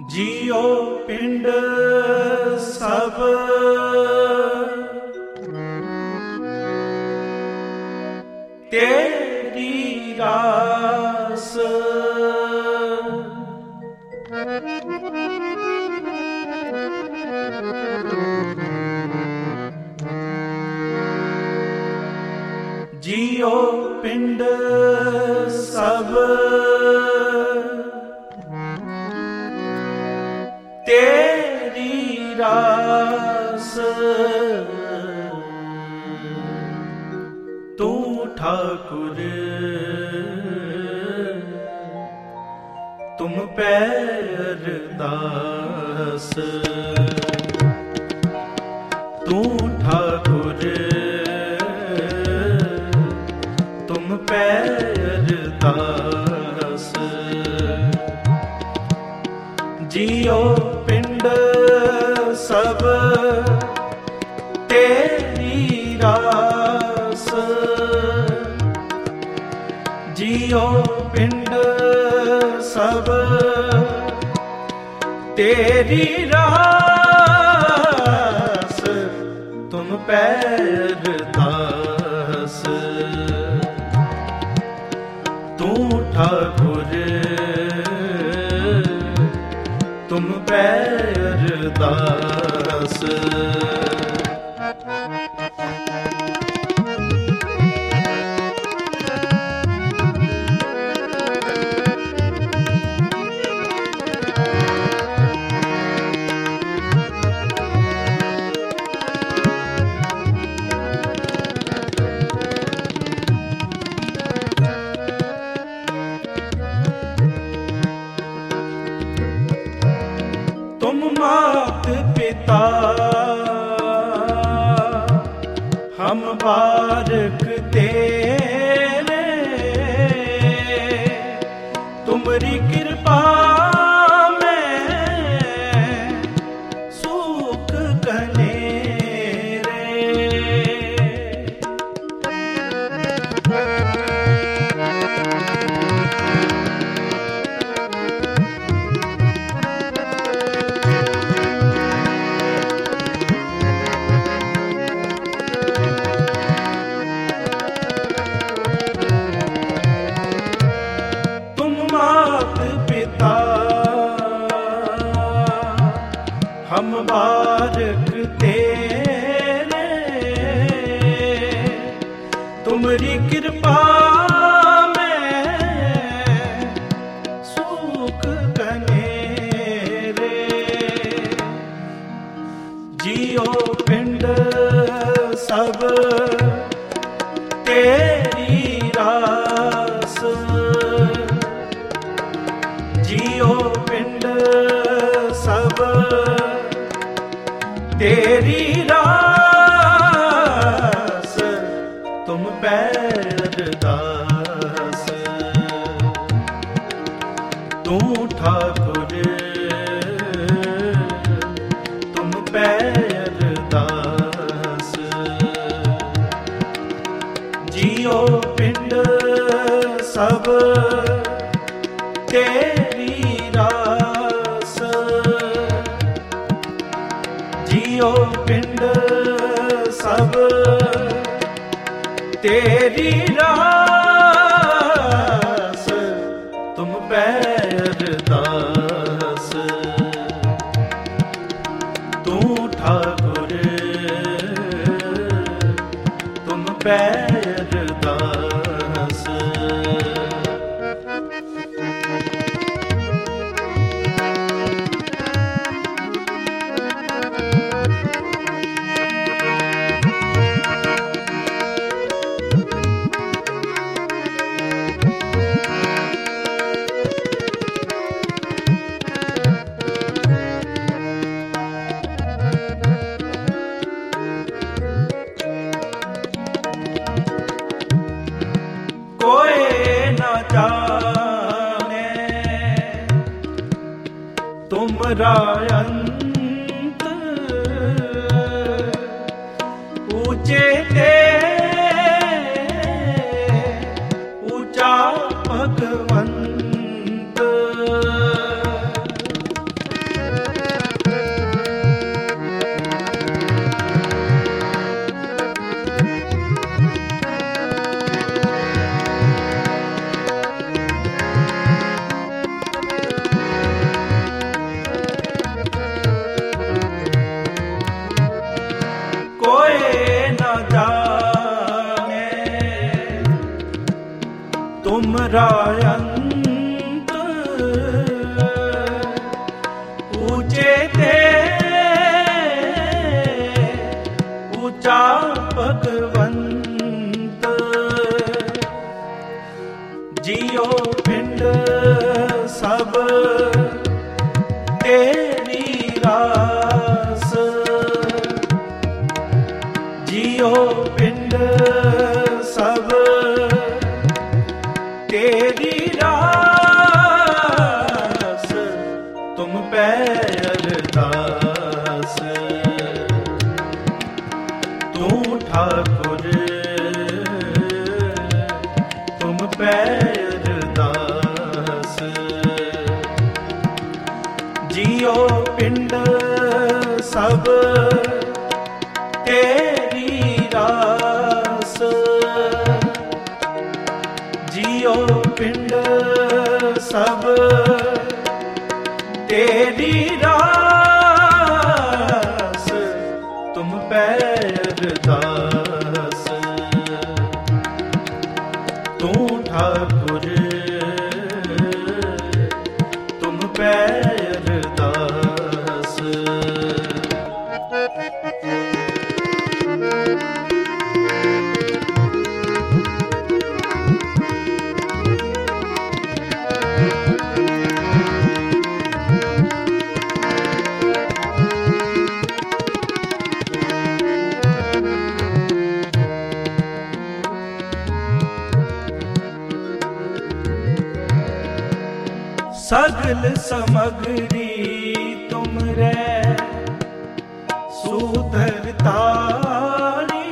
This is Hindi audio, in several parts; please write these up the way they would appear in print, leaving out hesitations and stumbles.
जियो पिंड सब तेरी रास, जियो पिंड सब तेरी रास, तू ठाकुर तुम पे अरदास, तू ठाकुर तुम पे अरदास, जियो पिंड सब तेरी रास, जियो पिंड सब तेरी रास, तुम पे अरदास, तू ठाकुर तुम पे अरदास। तुम मात पिता हम बारक तेरे, तुम्हारी कृपा में सुख कनेरे, हम बारक तेरे, तुम्हारी कृपा में सुख कनेरे, जियो पिंड सब तेरी रास, जियो पिंड सब तेरी रास, तुम पे अरदास, तू ठाकुर तुम पे अरदास, जियो पिंड सब तेरी रास, जियो पिंड सब तेरी रास, तुम पे अरदास, तू ठाकुर तुम पे अरदास। तुमरा अंत ऊंचे ते ऊंचा भगवंत, तुमरा अंत ऊंचे ते ऊंचा भगवंत जियो पिंड सब तेरी रास जियो पिंड सब तेरी रास तुम पे अरदास तू ठाकुर तुम पे अरदास जियो पिंड सब तेरी रास जियो पिंड सब तेरी रास तुम पे अरदास तू ठाकुर तुम पे अरदास सगल समग्री तुम रे सुधरतारी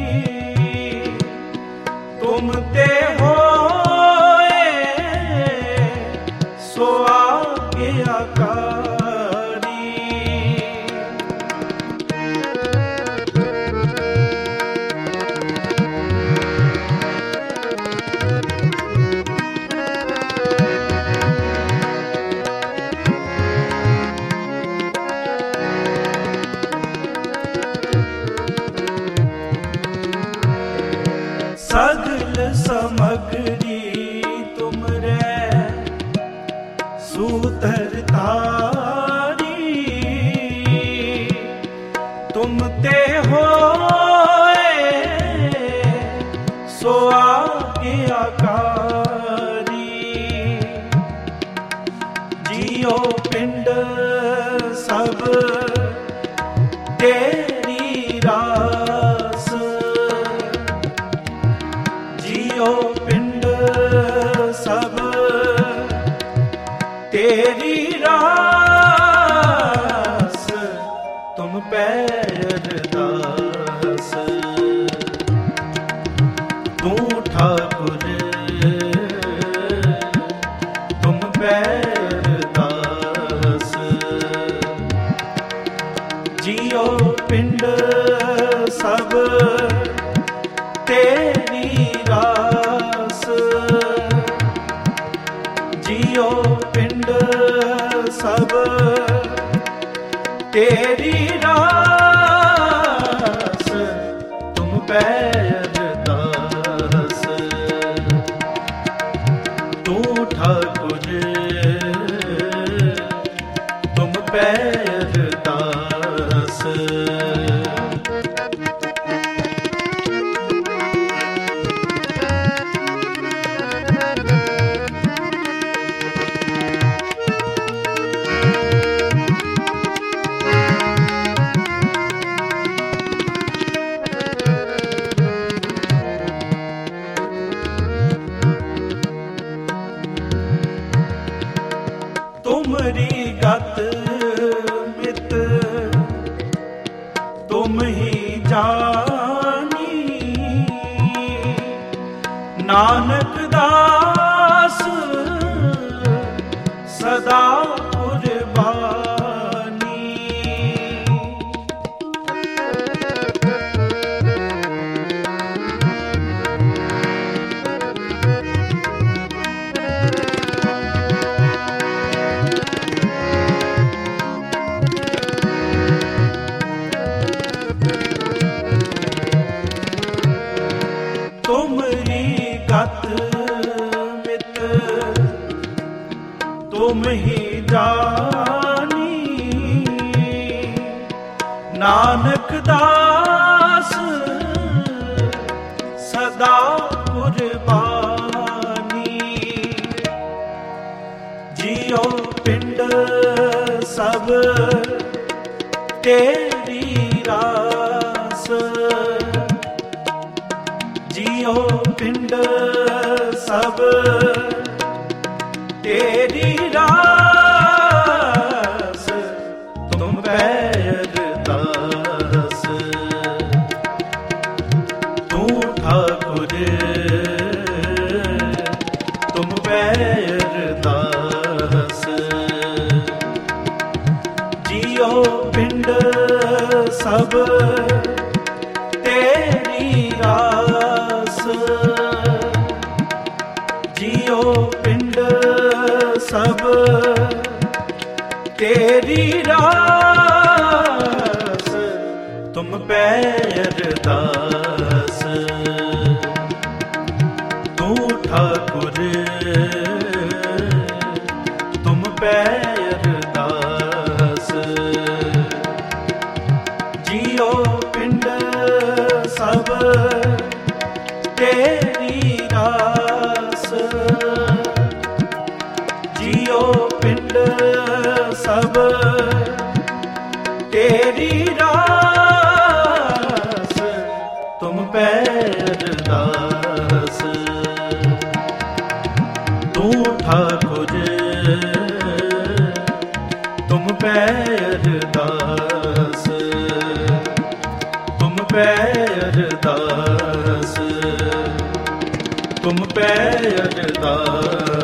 तुम ते होए सो आगे आकारी सगल समग्री तुम रे सुधरतारी तुम ते होए सो आगे आकारी जियो पिंड सब तेरी रास जियो पिंड सब तेरी रास तुम पे अरदास तू ठाकुर तुम पे अरदास जियो पिंड सब तेरी रास जियो पिंड सब तेरी रास तुम पे अरदास तू ठाकुर तुम पे अरदास तुमरी गत मित तुम ही जानी नानक दास सदा कुर्बानी तुमरी गत तुम ही जानी। नानक दास सदा कुर्बानी। जियो पिंड सब तेरी रास। जियो पिंड सब तेरी रास। तुम पैर दास तू ठाकुर। तुम पैर दास। जियो पिंड सब तेरी रास। जियो पिंड सब तेरी रास। तुम पैर दास तू ठाकुर। तुम पैर दास। जियो पिंड सब तेरी रास। जियो पिंड सब तेरी रास। तुम पैर दास तू ठाकुर। तुम पैर दास। तुम पैर दास। तुम पैर दास।